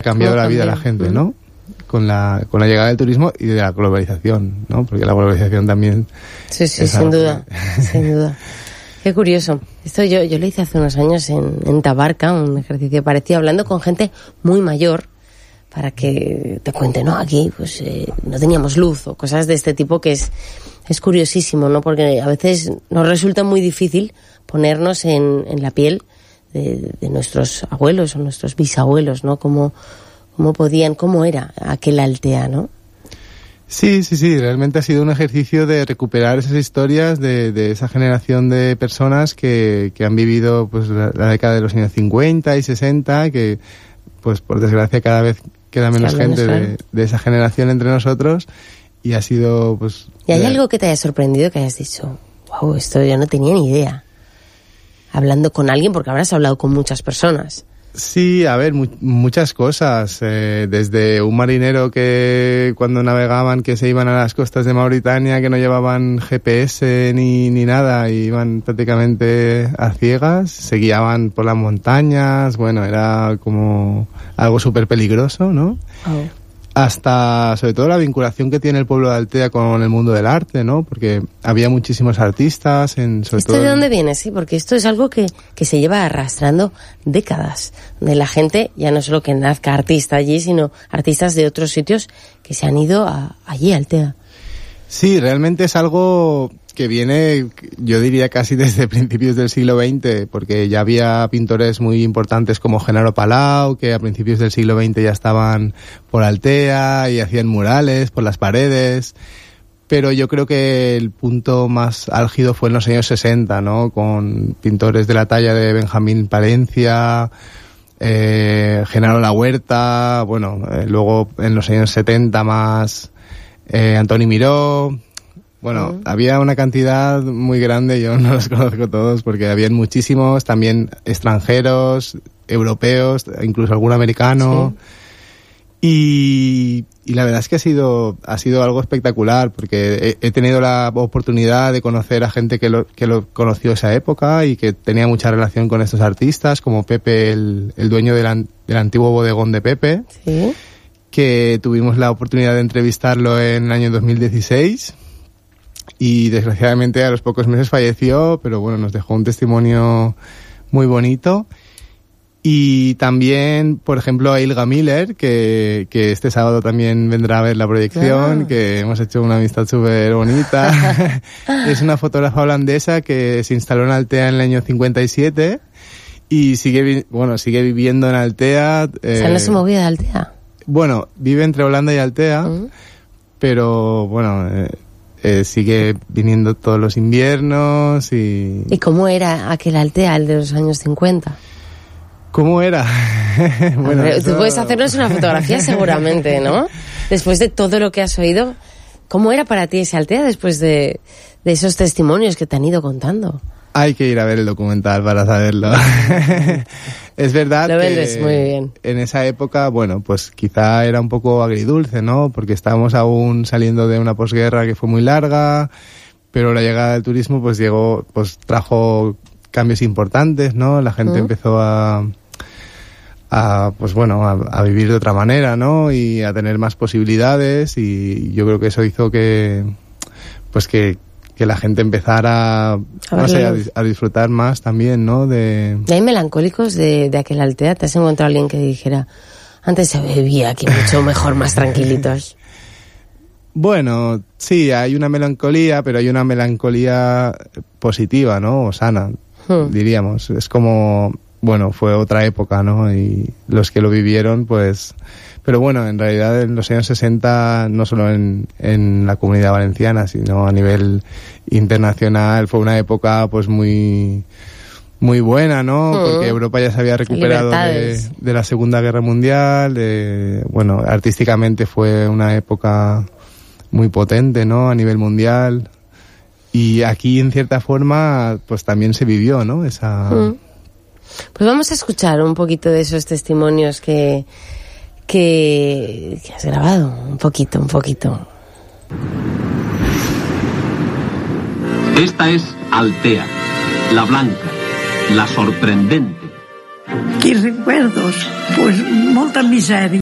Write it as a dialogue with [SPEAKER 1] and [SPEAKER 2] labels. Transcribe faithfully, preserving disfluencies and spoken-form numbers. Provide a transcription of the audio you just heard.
[SPEAKER 1] cambiado la vida a la gente, ¿no? Con la, con la llegada del turismo y de la globalización, ¿no? Porque la globalización también...
[SPEAKER 2] Sí, sí, sin duda, que... sin duda. Qué curioso. Esto yo, yo lo hice hace unos años en, en Tabarca, un ejercicio parecido, hablando con gente muy mayor, para que te cuente, no, aquí pues eh, no teníamos luz o cosas de este tipo, que es, es curiosísimo, ¿no? Porque a veces nos resulta muy difícil ponernos en, en la piel de, de nuestros abuelos o nuestros bisabuelos, ¿no? Cómo, cómo podían, cómo era aquel Altea, ¿no?
[SPEAKER 1] Sí, sí, sí, realmente ha sido un ejercicio de recuperar esas historias de, de esa generación de personas que, que han vivido pues la, la década de los años cincuenta y sesenta, que pues por desgracia cada vez queda menos gente de, de esa generación entre nosotros, y ha sido pues...
[SPEAKER 2] ¿Y hay
[SPEAKER 1] de...
[SPEAKER 2] algo que te haya sorprendido, que hayas dicho, wow, esto yo no tenía ni idea? Hablando con alguien, porque habrás hablado con muchas personas.
[SPEAKER 1] Sí, a ver, mu- muchas cosas, eh, desde un marinero que cuando navegaban que se iban a las costas de Mauritania, que no llevaban G P S ni, ni nada, y iban prácticamente a ciegas, se guiaban por las montañas, bueno, era como algo súper peligroso, ¿no? Oh. Hasta, sobre todo, la vinculación que tiene el pueblo de Altea con el mundo del arte, ¿no? Porque había muchísimos artistas en... Sobre
[SPEAKER 2] ¿Esto
[SPEAKER 1] todo
[SPEAKER 2] de
[SPEAKER 1] en...
[SPEAKER 2] dónde viene? Sí, porque esto es algo que, que se lleva arrastrando décadas. De la gente, ya no solo que nazca artista allí, sino artistas de otros sitios que se han ido a, allí a Altea.
[SPEAKER 1] Sí, realmente es algo que viene, yo diría, casi desde principios del siglo veinte, porque ya había pintores muy importantes como Genaro Palau, que a principios del siglo veinte ya estaban por Altea y hacían murales por las paredes, pero yo creo que el punto más álgido fue en los años sesenta, ¿no? Con pintores de la talla de Benjamín Palencia, eh, Genaro La Huerta, bueno, eh, luego en los años setenta más eh, Antoni Miró. Bueno, uh-huh. Había una cantidad muy grande, yo no los conozco todos porque habían muchísimos, también extranjeros, europeos, incluso algún americano. Sí. Y, y la verdad es que ha sido, ha sido algo espectacular porque he, he tenido la oportunidad de conocer a gente que lo, que lo conoció esa época y que tenía mucha relación con estos artistas, como Pepe, el, el dueño del, an, del antiguo bodegón de Pepe.
[SPEAKER 2] Sí. Que
[SPEAKER 1] tuvimos la oportunidad de entrevistarlo en el año dos mil dieciséis. Y desgraciadamente a los pocos meses falleció, pero bueno, nos dejó un testimonio muy bonito. Y también, por ejemplo, a Ilga Miller, que, que este sábado también vendrá a ver la proyección, ah. que hemos hecho una amistad súper bonita. Es una fotógrafa holandesa que se instaló en Altea en el año cincuenta y siete y sigue, bueno, sigue viviendo en Altea.
[SPEAKER 2] Eh, o sea, no se movía de Altea.
[SPEAKER 1] Bueno, vive entre Holanda y Altea, uh-huh. pero bueno... Eh, Eh, sigue viniendo todos los inviernos y...
[SPEAKER 2] ¿Y cómo era aquel Altea, el de los años cincuenta?
[SPEAKER 1] ¿Cómo era?
[SPEAKER 2] Bueno, ver, eso... Tú puedes hacernos una fotografía seguramente, ¿no? Después de todo lo que has oído, ¿cómo era para ti ese Altea después de, de esos testimonios que te han ido contando?
[SPEAKER 1] Hay que ir a ver el documental para saberlo. Es verdad
[SPEAKER 2] Lo vendes
[SPEAKER 1] que
[SPEAKER 2] muy bien.
[SPEAKER 1] En esa época, bueno, pues quizá era un poco agridulce, ¿no? Porque estábamos aún saliendo de una posguerra que fue muy larga, pero la llegada del turismo pues llegó, pues trajo cambios importantes, ¿no? La gente uh-huh. empezó a, a pues bueno, a, a vivir de otra manera, ¿no? Y a tener más posibilidades, y yo creo que eso hizo que, pues que que la gente empezara a, no sé, a, a disfrutar más también, ¿no? De...
[SPEAKER 2] ¿Y hay melancólicos de, de aquel Altea? ¿Te has encontrado a alguien que dijera, antes se bebía aquí mucho mejor, más tranquilitos?
[SPEAKER 1] Bueno, sí, hay una melancolía, pero hay una melancolía positiva, ¿no? O sana, hmm. diríamos. Es como, bueno, fue otra época, ¿no? Y los que lo vivieron, pues... Pero bueno, en realidad en los años sesenta, no solo en, en la Comunidad Valenciana, sino a nivel internacional, fue una época pues muy muy buena, ¿no? Mm. Porque Europa ya se había recuperado de, de la Segunda Guerra Mundial, de, bueno, artísticamente fue una época muy potente, ¿no? A nivel mundial. Y aquí, en cierta forma, pues también se vivió, ¿no? Esa... Mm.
[SPEAKER 2] Pues vamos a escuchar un poquito de esos testimonios que... Que, que has grabado, un poquito, un poquito.
[SPEAKER 3] Esta es Altea, la blanca, la sorprendente.
[SPEAKER 4] Quins recuerdos? Pues molta misèria.